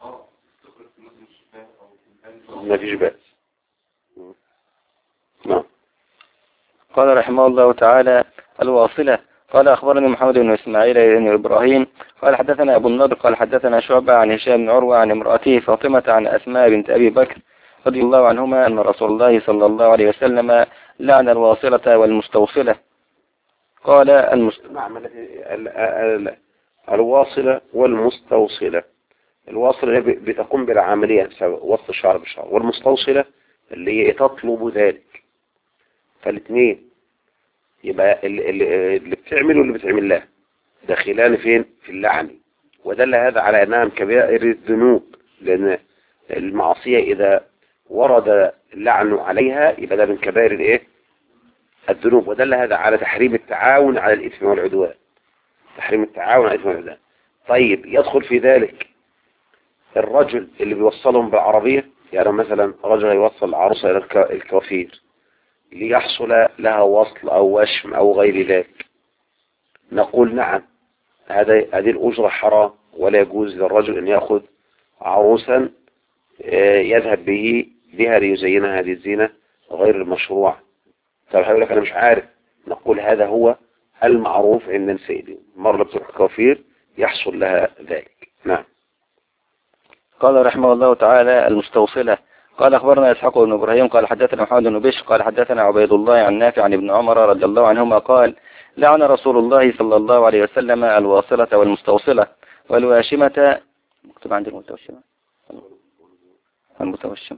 Speaker 1: ما فيش بأس. نعم.
Speaker 2: قال رحمه الله تعالى: الواصلة. قال أخبرني محمد بن إسماعيل بن إبراهيم قال حدثنا أبو النضر قال حدثنا شعبة عن هشام بن عروة عن امرأته فاطمة عن أسماء بنت أبي بكر رضي الله عنهما أن رسول الله صلى الله عليه وسلم لعن الواصلة والمستوصلة. قال
Speaker 1: نعم. الواصلة والمستوصلة، الواصلة بتقوم بالعملية وصل الشعر بالشعر، والمستوصلة اللي هي تطلب ذلك. فالاثنين يبقى اللي بتعمله واللي بتعمل لها داخلان فين؟ في اللعن ودل هذا على أنها من كبائر الذنوب، لأن المعصية إذا ورد اللعن عليها يبقى ده من كبائر الإيه؟ الذنوب. ودل هذا على تحريم التعاون على الإثم والعدوان، تحريم التعاون على الإثم والعدوان. طيب يدخل في ذلك الرجل اللي بيوصلهم بالعربية، يعني مثلا رجل يوصل عروسة إلى الكوافير ليحصل لها وصل أو وشم أو غير ذلك، نقول نعم، هذه الأجرة حرام، ولا يجوز للرجل أن يأخذ عروسا يذهب بها ليزينها هذه الزينة غير المشروع. طب هيقول لك أنا مش عارف، نقول هذا هو المعروف عند السيدين، مرة بتروح كوافير يحصل لها ذلك. نعم.
Speaker 2: قال رحمه الله تعالى المستوصلة. قال أخبرنا إسحاق بن إبراهيم قال حدثنا محمد بن بشر قال حدثنا عبيد الله عن نافع عن ابن عمر رضي الله عنهما قال لعن رسول الله صلى الله عليه وسلم الواصلة والمستوصلة والواشمة، مكتوب عندي المتوشمة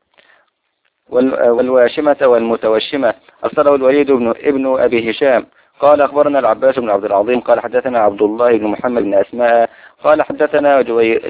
Speaker 2: والواشمة والمتوشمة. أرسله الوليد ابن أبي هشام قال أخبرنا العباس بن عبد العظيم قال حدثنا عبد الله بن محمد بن أسماء قال حدثنا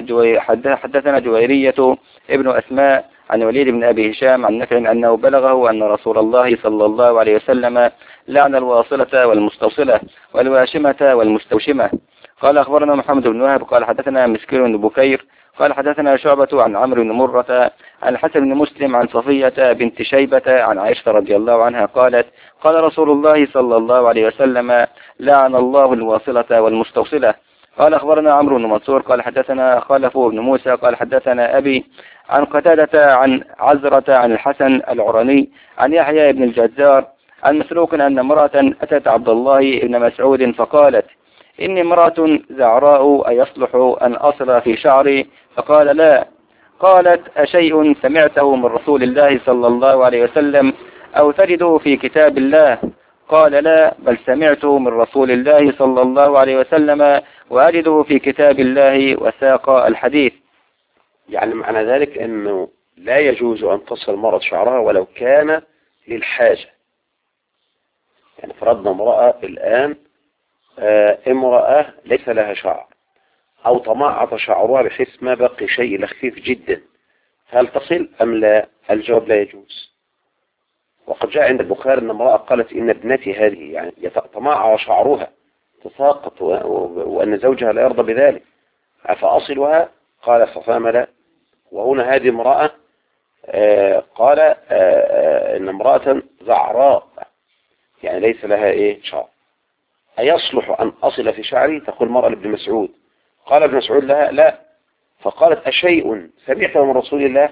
Speaker 2: جويرية ابن أسماء عن الوليد بن أبي هشام عن نافع أنه بلغه أن رسول الله صلى الله عليه وسلم لعن الواصلة والمستوصلة والواشمة والمستوشمة. قال أخبرنا محمد بن وهب قال حدثنا مسكين بن بكير قال حدثنا شعبة عن عمرو بن مرة عن الحسن بن مسلم عن صفية بنت شيبة عن عائشة رضي الله عنها قالت قال رسول الله صلى الله عليه وسلم لعن الله الواصلة والمستوصلة. قال أخبرنا عمرو بن منصور قال حدثنا خلف بن موسى قال حدثنا أبي عن قتادة عن عزرة عن الحسن العراني عن يحيى بن الجزار عن مسروق أن امرأة أتت عبد الله بن مسعود فقالت إني امرأة زعراء أيصلح أن أصل في شعري؟ فقال لا. قالت أشيء سمعته من رسول الله صلى الله عليه وسلم أو تجده في كتاب الله؟ قال لا، بل سمعته من رسول الله صلى الله عليه وسلم وأجده في كتاب الله، وساق الحديث.
Speaker 1: يعني معنى ذلك أنه لا يجوز أن تصل المرأة شعرها ولو كان للحاجة. يعني فرضنا امرأة الآن امرأة ليس لها شعر أو تمعط شعرها بحيث ما بقي شيء لخفيف جدا، هل تصل أم لا؟ الجواب لا يجوز. وقد جاء عند البخاري أن امرأة قالت إن ابنتي هذه يعني يتمعر شعرها تساقط وأن زوجها لا يرضى بذلك، أفأصلها؟ قال ففهم لا. وهنا هذه امرأة قال إن امرأة زعراء يعني ليس لها إيه شعر، أيصلح أن أصل في شعري؟ تقول المرأة لابن مسعود. قال ابن مسعود لها لا. فقالت أشيء سمعته من رسول الله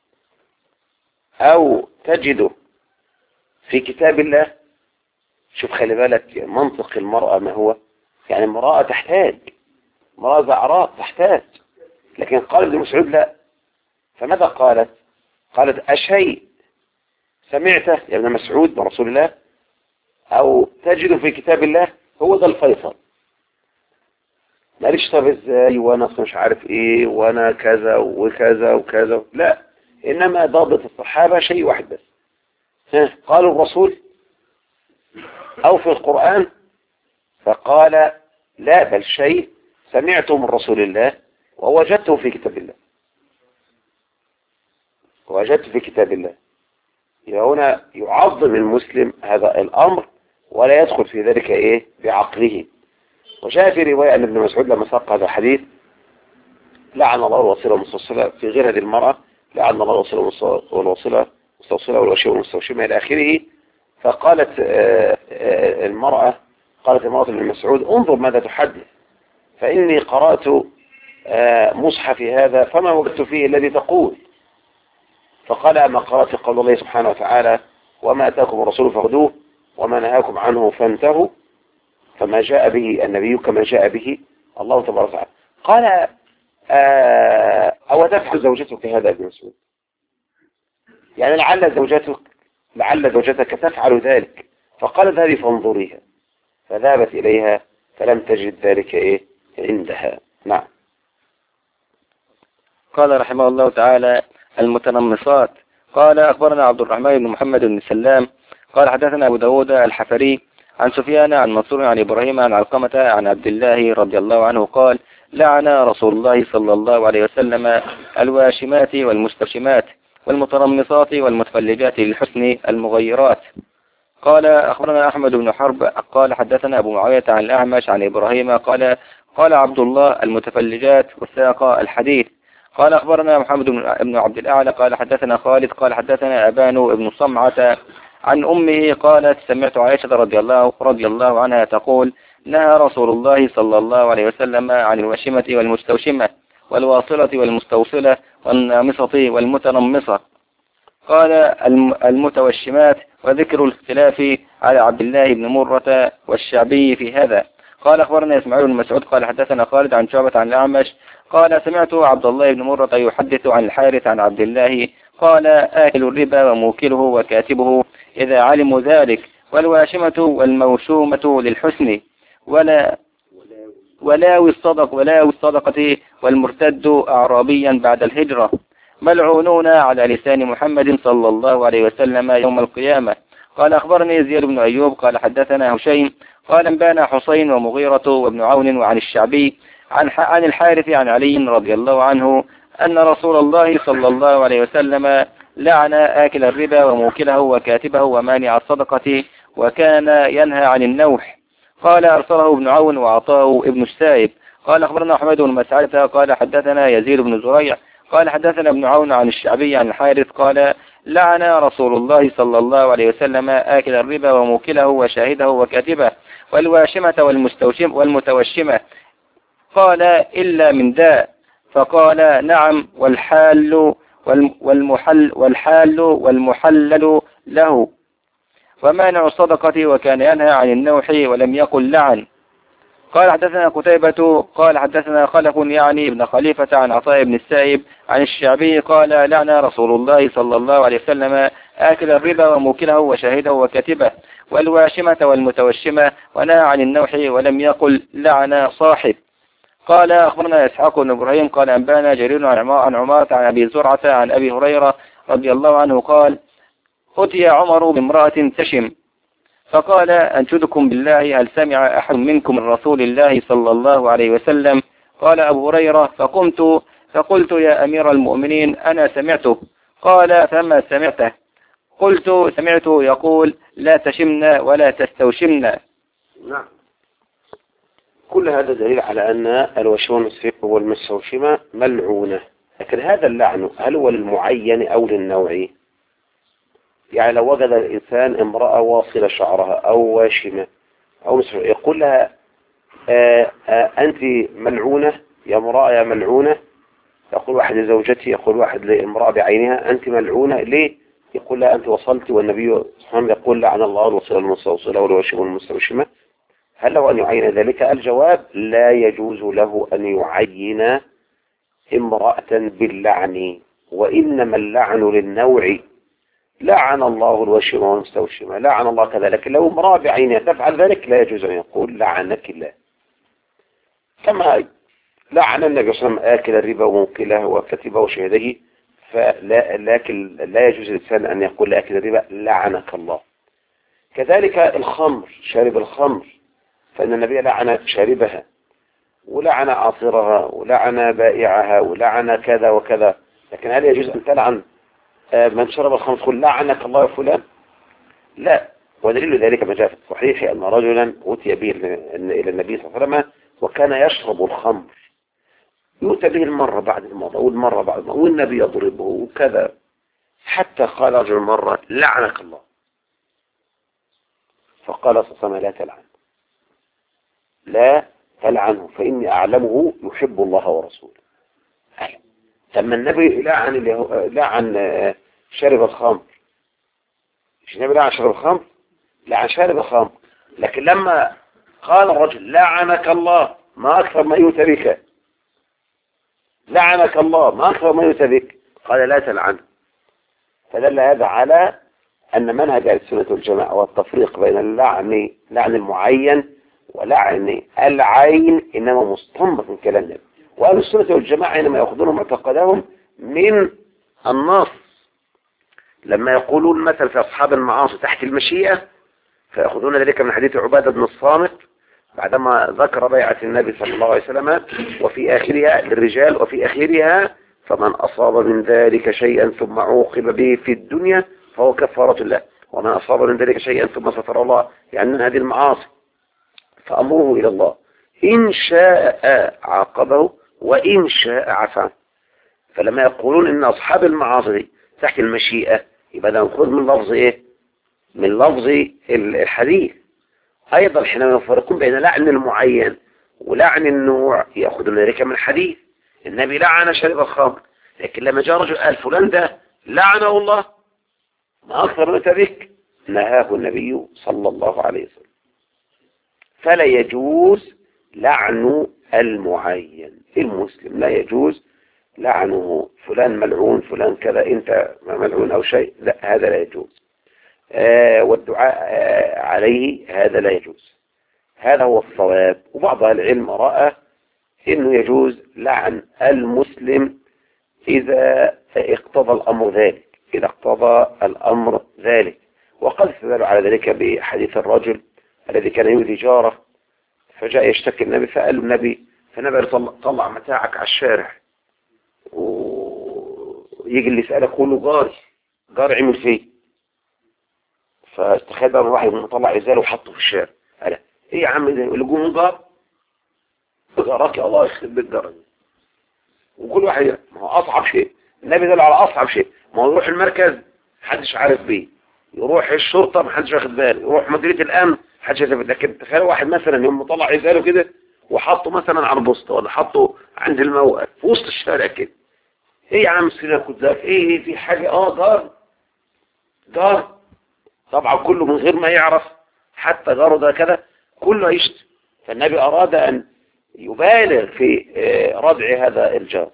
Speaker 1: أو تجده في كتاب الله؟ شوف خلي بالك منطق المرأة ما هو، يعني امرأة تحتاج، امرأة زعراء تحتاج، لكن قال ابن مسعود لا. فماذا قالت؟ قالت أشيء سمعته يا ابن مسعود من رسول الله أو تجده في كتاب الله؟ هو ده الفيصل. ماليش طب ازاي وانا مش عارف ايه وانا كذا وكذا وكذا، لا، انما ضابط الصحابة شيء واحد بس، قالوا الرسول او في القرآن؟ فقال لا، بل شيء سمعته من رسول الله ووجدته في كتاب الله، ووجدته في كتاب الله. هنا يعظم المسلم هذا الامر ولا يدخل في ذلك ايه بعقله. وجاء في رواية أن ابن مسعود لما ساق هذا الحديث لعن الله الواصلة والمستوصلة، في غير هذه المرأة لعن الله الواصلة والمستوصلة والواشمة والمستوشمة إلى آخره. فقالت المرأة ابن مسعود انظر ماذا تحدث، فإني قرأت مصحفي هذا فما وجدت فيه الذي تقول. فقال أما قرأت قول الله سبحانه وتعالى وما أتاكم الرسول فخذوه وما نهاكم عنه فانتهوا، فما جاء به النبي كما جاء به الله تبارك وتعالى. قال أو تفعل زوجتك هذا ابن مسعود؟ يعني لعل زوجتك تفعل ذلك. فقالت هذه فانظريها، فذهبت إليها فلم تجد ذلك إيه عندها. نعم.
Speaker 2: قال رحمه الله تعالى المتنمصات. قال أخبرنا عبد الرحمن بن محمد بن سلام قال حدثنا أبو داود الحفري عن سفيان عن منصور عن إبراهيم عن علقمة عن عبد الله رضي الله عنه قال لعن رسول الله صلى الله عليه وسلم الواشمات والمستوشمات والمترمصات والمتفلجات للحسن المغيرات. قال أخبرنا أحمد بن حرب قال حدثنا أبو معاوية عن الأعمش عن إبراهيم قال عبد الله المتفلجات وساق الحديث. قال أخبرنا محمد بن عبد الأعلى قال حدثنا خالد قال حدثنا أبان بن صمعة عن أمه قالت سمعت عائشة رضي الله عنها تقول نهى رسول الله صلى الله عليه وسلم عن الواشمة والمستوشمة والواصلة والمستوصلة والنامصة والمتنمصة. قال المتوشمات وذكر الاختلاف على عبد الله بن مرة والشعبي في هذا. قال أخبرنا إسماعيل بن مسعود قال حدثنا خالد عن شعبة عن الأعمش قال سمعت عبد الله بن مرة يحدث عن الحارث عن عبد الله قال آكل الربا وموكله وكاتبه إذا علموا ذلك والواشمة والموشومة للحسن ولا الصدقة والمرتد أعرابيا بعد الهجرة ملعونون على لسان محمد صلى الله عليه وسلم يوم القيامة. قال أخبرني زياد بن أيوب قال حدثنا هشيم قال انبانا حسين ومغيرة وابن عون وعن الشعبي عن الحارث عن علي رضي الله عنه أن رسول الله صلى الله عليه وسلم لعن آكل الربا وموكله وكاتبه ومانع الصدقة وكان ينهى عن النوح. قال أرسله ابن عون وعطاه ابن السائب. قال أخبرنا حميد بن مسعدة قال حدثنا يزيد بن زريع قال حدثنا ابن عون عن الشعبي عن الحارث قال لعن رسول الله صلى الله عليه وسلم آكل الربا وموكله وشاهده وكاتبه والواشمة والمتوشمة. قال إلا من داء. فقال نعم والحال والمحلل له ومانع الصدقة وكان ينهى عن النوح ولم يقل لعن. قال حدثنا قتيبة قال حدثنا خلف يعني ابن خليفة عن عطاء بن السائب عن الشعبي قال لعن رسول الله صلى الله عليه وسلم آكل الربا وموكله وشاهده وكاتبه والواشمة والمتوشمة ونهى عن النوح ولم يقل لعن صاحب. قال أخبرنا إسحاق بن إبراهيم قال أنبانا جرير عن عمارة عن أبي زرعة عن أبي هريرة رضي الله عنه قال أتي عمر بامرأة تشم فقال أنشدكم بالله هل سمع أحد منكم من رسول الله صلى الله عليه وسلم؟ قال أبو هريرة فقلت يا أمير المؤمنين أنا سمعته. قال فما سمعته؟ قلت سمعته يقول لا تشمنا ولا تستوشمنا.
Speaker 1: نعم. كل هذا دليل على أن الوشم والمستوشمة ملعونة. لكن هذا اللعن هل هو للمعين أو للنوعي؟ يعني لو وجد الإنسان امرأة واصلة شعرها أو واشمة أو يقول لها أنت ملعونة يا امرأة يا ملعونة. يقول واحد لزوجتي يقول واحد لامرأة بعينها أنت ملعونة ليه؟ يقول لها أنت وصلت والنبي صلى الله عليه وسلم يقول لعن الله الوصيلة المستوصلة والواشمة والمستوشمة. هل له أن يعين ذلك؟ الجواب لا يجوز له أن يعين امرأة باللعن وإنما اللعن للنوع. لعن الله الوشمة والمستوشمة لعن الله كذا. لكن لو امرأة بعينها تفعل ذلك لا يجوز أن يقول لعنك الله. كما لعن النبي صلى الله عليه وسلم آكل الربا وموكله وكتبه وشهده لكن لا يجوز الإنسان أن يقول لآكل الربا لعنك الله. كذلك الخمر شارب الخمر فإن النبي لعن شاربها ولعن عاصرها ولعن بائعها ولعن كذا وكذا. لكن هل يجوز أن تلعن من شرب الخمر تقول لعنك الله يا فلان؟ لا. ودليل ذلك ما جاء في الصحيح أن رجلا أتي به إلى النبي صلى الله عليه وسلم وكان يشرب الخمر يؤتى به المرة بعد المرة والمرة بعد المرة والنبي يضربه وكذا حتى قال رجل مرة لعنك الله. فقال صلى الله عليه وسلم لا تلعن لا تلعنه فإني أعلمه يحب الله ورسوله. لما النبي لعن شارب الخمر مش النبي لعن شارب الخمر لعن شارب الخمر. لكن لما قال الرجل لعنك الله ما أكثر ما يؤتى بك لعنك الله ما أكثر ما يؤتى بك قال لا تلعنه. فدل هذا على أن منهج السنة والجماعة والتفريق بين اللعن لعن المعين ولعن العين إنما مستنبط من كلام النبي. وأهل السنة والجماعة إنما يأخذون معتقدهم من النص لما يقولون مثل في أصحاب المعاصي تحت المشيئة فيأخذون ذلك من حديث عبادة بن الصامت بعدما ذكر بيعة النبي صلى الله عليه وسلم وفي آخرها للرجال وفي آخرها فمن أصاب من ذلك شيئا ثم عوقب به في الدنيا فهو كفارة له، ومن أصاب من ذلك شيئا ثم ستر الله يعني من هذه المعاصي فأمره إلى الله، إن شاء عاقبه وإن شاء عفا. فلما يقولون إن أصحاب المعاصي تحت المشيئة يبقى ده نأخذ من لفظ إيه؟ من لفظ الحديث. أيضا حينما يفرقون بين لعن المعين ولعن النوع يأخذون ذلك من الحديث. النبي لعن شرب الخمر، لكن لما جاء رجل قال فلان ده لعنه الله ما أكثر من ذلك نهاه النبي صلى الله عليه وسلم. فلا يجوز لعن المعين. المسلم لا يجوز لعنه فلان ملعون فلان كذا انت ملعون او شيء، لا هذا لا يجوز. والدعاء عليه هذا لا يجوز. هذا هو الصواب. وبعض العلم رأى انه يجوز لعن المسلم اذا اقتضى الامر ذلك، اذا اقتضى الامر ذلك. وقد استدلوا على ذلك بحديث الرجل الذي كان يؤذي جاره فجاء يشتكي النبي فقال له النبي، فالنبي طلع متاعك على الشارع، ويجي اللي يسألك يقول له جار عمل فيه. فاستخيل بقى واحد مطلع ازاله وحطه في الشارع، قال ايه يا عم ده؟ يقول له جون جارك يا الله يخرب بيت جارك. وكل واحد ما هو اصعب شيء، النبي دل على اصعب شيء، ما هو يروح المركز محدش عارف بيه، يروح الشرطه محدش واخد باله، يروح مديريه الامن محدش واخد باله. لكن تخيل واحد مثلا يوم مطلع ازاله كده وحطه مثلا على البسطه ولا حطه عند الموقف في وسط الشارع كده، ايه يا عم سيدنا كذاب ايه في حاجه؟ جار طبعا كله من غير ما يعرف، حتى جاره ده كده كله يشتم. فالنبي اراد ان يبالغ في ردع هذا الجار،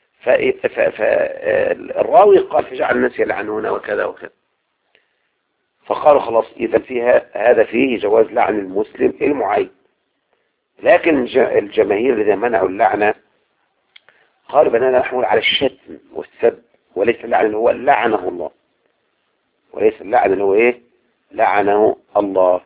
Speaker 1: فالراوي قال فجعل الناس يلعنون وكذا وكذا، فقالوا خلاص اذا فيها هذا فيه جواز لعن المسلم المعين. لكن الجماهير الذين منعوا اللعنة قالوا بأننا نحمل على الشتم والسب، وليس اللعن اللي هو لعنه الله، وليس اللعن اللي هو ايه؟ لعنه الله.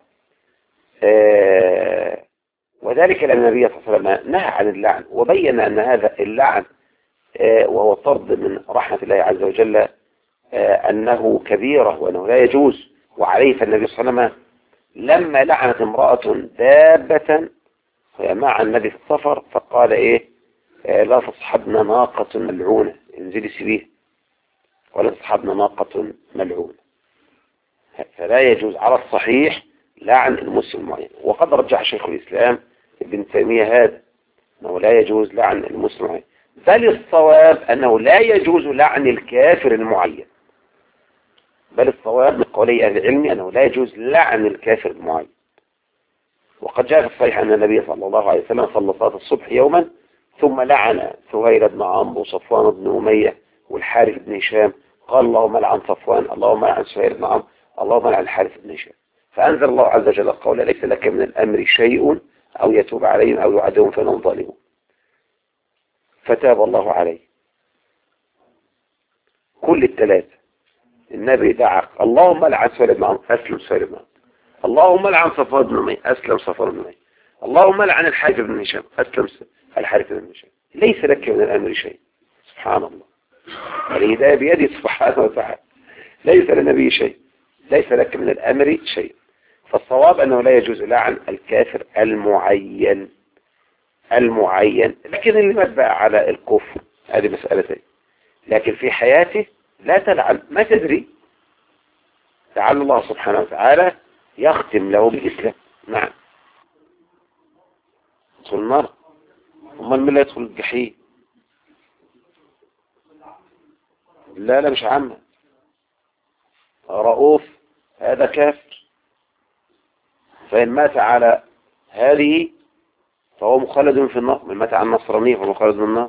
Speaker 1: وذلك لأن النبي صلى الله عليه وسلم نهى عن اللعن وبين أن هذا اللعن وهو طرد من رحمة الله عز وجل أنه كبيرة وأنه لا يجوز. وعليه فالنبي صلى الله عليه وسلم لما لعنت امرأة دابة مع النبي في السفر فقال ايه؟ لا تصحبنا ناقة ملعونة، انزلي سبيه، ولا تصحبنا ناقة ملعونة. فلا يجوز على الصحيح لعن المسلم المعين. وقد رجح شيخ الإسلام ابن تيمية هذا أنه لا يجوز لعن المسلم المعين، بل الصواب أنه لا يجوز لعن الكافر المعين، بل الصواب من قولي أهل العلم أنه لا يجوز لعن الكافر المعين. وقد جاء في الصحيح أن النبي صلى الله عليه وسلم صلى صلاة الصبح يوما ثم لعن سهيل بن عمرو وصفوان بن أمية والحارث بن هشام، قال اللهم لعن صفوان، اللهم لعن سهيل بن عمرو، اللهم لعن الحارث بن هشام. فأنزل الله عز وجل قول ليس لك من الأمر شيء أو يتوب عليهم أو يعذبهم فإنهم ظالمون، فتاب الله عليه. كل الثلاثة النبي دعا اللهم لعن سهيل بن عمرو، أسلم سهيل بن عمرو، اللهم لعن صفوان بن أمية، أسلم صفوان بن أمية، اللهم لعن الحارث بن هشام، أسلم الحارث بن هشام. ليس لك من الأمر شيء. سبحان الله، الهداية بيده سبحانه وتعالى، ليس للنبي شيء، ليس لك من الأمر شيء. فالصواب أنه لا يجوز لعن الكافر المعين، لكن اللي مات بقى على الكفر هذه مسألتين، لكن في حياته لا تلعن، ما تدري، لعل الله سبحانه وتعالى يختم له بالإسلام. نعم. يدخل النار، امال مين اللي يدخل الجحيم؟ لا مش عامة، رؤوف هذا كافر، فإن مات على هذه فهو مخلد في النار، من مات على النصرانية فهو مخلد في النار.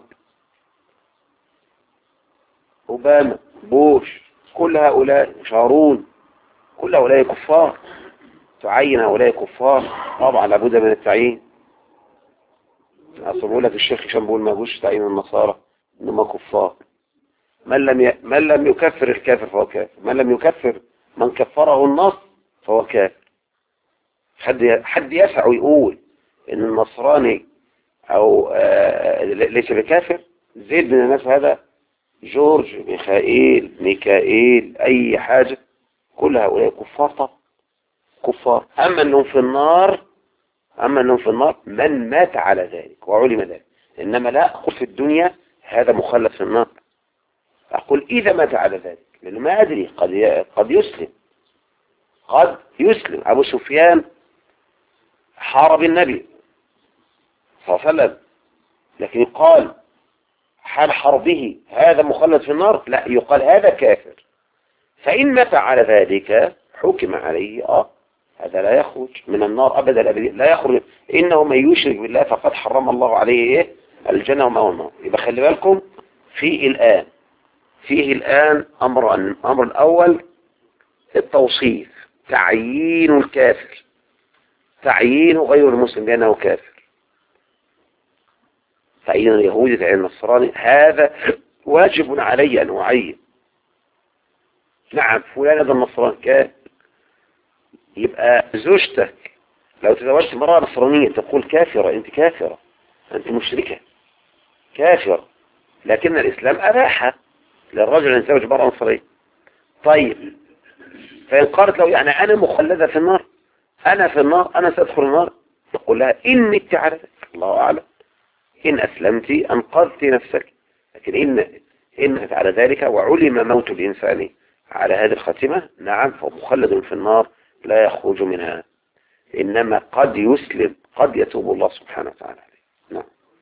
Speaker 1: أوباما، بوش، كل هؤلاء شارون، كل هؤلاء كفار، تعين هؤلاء كفار طبعا لابد من التعيين. أصبحوا لك الشيخ هشام بيقول ما يجوش تعيين النصارى إنما كفار. من لم يكفر الكافر فهو كافر، من لم يكفر من كفره النص فهو كافر. حد يسع ويقول ان النصراني او ليس بكافر. زيد من الناس هذا، جورج، ميكائيل، اي حاجة، كل هؤلاء كفار طبعا، كفار. اما انهم في النار، من مات على ذلك وعلم ذلك. انما لا اقول في الدنيا هذا مخلد في النار، اقول اذا مات على ذلك، لانه ما ادري، قد يسلم. ابو سفيان حارب النبي صلى الله عليه وسلم، لكن يقال حال حربه هذا مخلد في النار؟ لا، يقال هذا كافر. فإن مات على ذلك حكم عليه هذا لا يخرج من النار أبدا لا يخرج. إنه من يشرك بالله فقد حرم الله عليه الجنة ومأواه النار. يبقى خلي بالكم، فيه الآن أمر الأول التوصيف، تعيين الكافر، تعيين غير المسلم بأنه كافر، تعيين اليهودي، تعيين النصراني، هذا واجب علي أن أعين. نعم فلان هذا النصراني كافر. يبقى زوجتك لو تزوجت امرأة نصرانية تقول كافرة، أنت كافرة، أنت مشركة كافرة، لكن الإسلام أباح للرجل أن يتزوج امرأة نصرانية. طيب، فإن قالت له يعني أنا مخلدة في النار، أنا في النار، أنا سأدخل النار، تقول لها إن مت على ذلك الله أعلم، إن أسلمت أنقذت نفسك، لكن إن مت على ذلك وعلم موت الإنسان على هذه الخاتمة، نعم فهو مخلد في النار لا يخرج منها. إنما قد يسلم، قد يتوب الله سبحانه وتعالى عليه. نعم.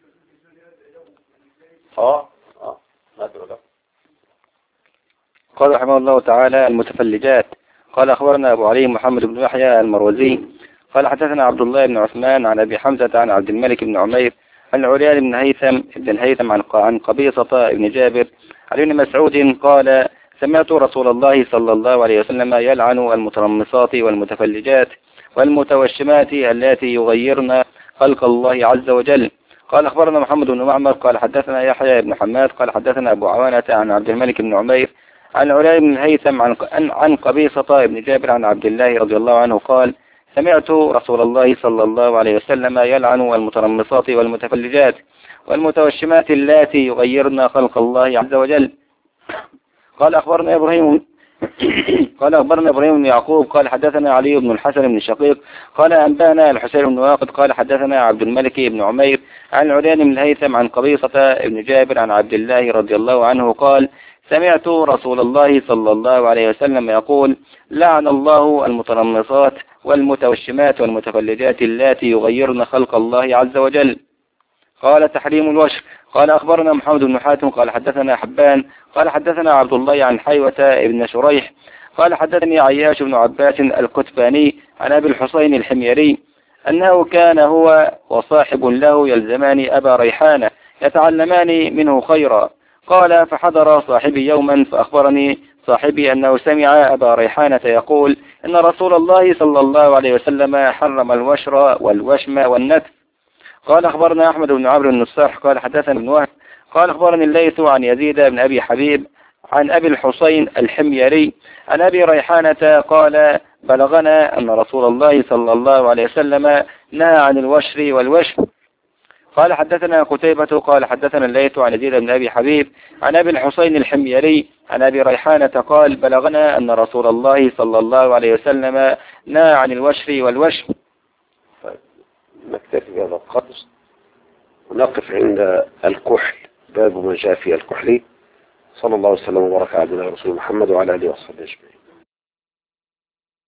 Speaker 2: قال رحمه الله تعالى: المتفلجات. قال أخبرنا أبو علي محمد بن يحيى المروزي قال حدثنا عبد الله بن عثمان عن أبي حمزة عن عبد الملك بن عمير عن عريان بن الهيثم عن قبيصة بن جابر عن ابن مسعود قال: سمعت رسول الله صلى الله عليه وسلم يلعن المترمصات والمتفلجات والمتوشمات اللاتي يغيرن خلق الله عز وجل. قال أخبرنا محمد بن معمر قال حدثنا يحيى بن حماد قال حدثنا أبو عوانة عن عبد الملك بن عمير عن عريان بن الهيثم عن قبيصة بن جابر عن عبد الله رضي الله عنه قال: سمعت رسول الله صلى الله عليه وسلم يلعن المترمصات والمتفلجات والمتوشمات اللاتي يغيرن خلق الله عز وجل. قال أخبرنا إبراهيم بن يعقوب قال حدثنا علي بن الحسن بن شقيق قال أنبانا الحسين بن واقد قال حدثنا عبد الملك بن عمير عن عريان بن الهيثم عن قبيصة بن جابر عن عبد الله رضي الله عنه قال: سمعت رسول الله صلى الله عليه وسلم يقول: لعن الله المترمصات والمتوشمات والمتفلجات اللاتي يغيرن خلق الله عز وجل. قال: تحريم الوشر. قال أخبرنا محمد بن حاتم قال حدثنا حبان قال حدثنا عبد الله عن حيوة بن شريح قال حدثني عياش بن عباس الكتباني عن أبي الحسين الحميري أنه كان هو وصاحب له يلزمان أبا ريحانة يتعلمان منه خيرا. قال: فحضر صاحبي يوما فأخبرني صاحبي أنه سمع أبا ريحانة يقول: إن رسول الله صلى الله عليه وسلم حرم الوشر والوشم والنتف. قال أخبرنا أحمد بن عمرو النصاح قال حدثنا ابن وهب قال أخبرني الليث عن يزيد بن أبي حبيب عن أبي الحسين الحميري عن أبي ريحانة قال: بلغنا أن رسول الله صلى الله عليه وسلم نهى عن الوشر والوشم. قال حدثنا قتيبة قال حدثنا الليث عن يزيد بن أبي حبيب عن أبي الحسين الحميري عن أبي ريحانة قال: بلغنا أن رسول الله صلى الله عليه وسلم نهى عن الوشر والوشم.
Speaker 1: نكتفي بهذا القدر ونقف عند الكحل، باب ما جاء في الكحل. صلى الله وسلم وبارك على نبينا رسول محمد وعلى آله وصحبه أجمعين.